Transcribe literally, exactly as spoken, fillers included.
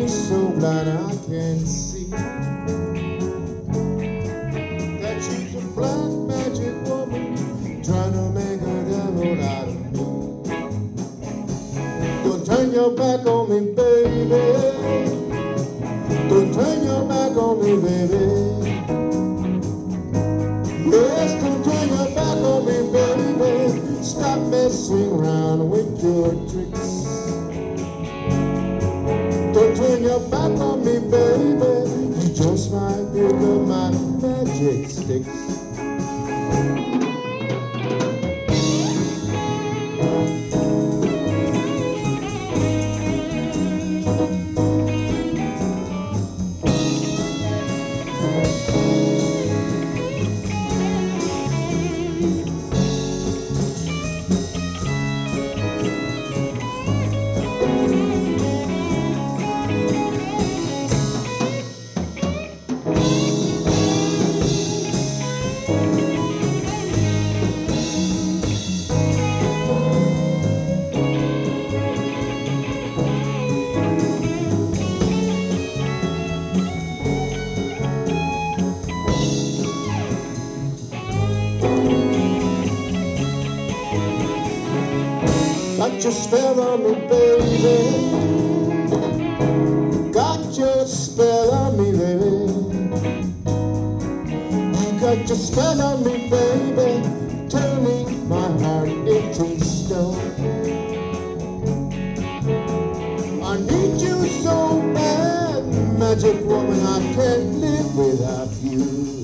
me so blind I can't see that she's a black magic woman trying to make a devil out of me. Don't turn your back on me, baby. Don't turn your back on me, baby. Yes, don't turn your back on me, baby. Stop messing around with your tricks. Don't turn your back on me, baby. You just might pick up my magic sticks. Got your spell on me, baby. Got your spell on me, baby. You got your spell on me, baby, turning my heart into stone. I need you so bad, magic woman, I can't live without you.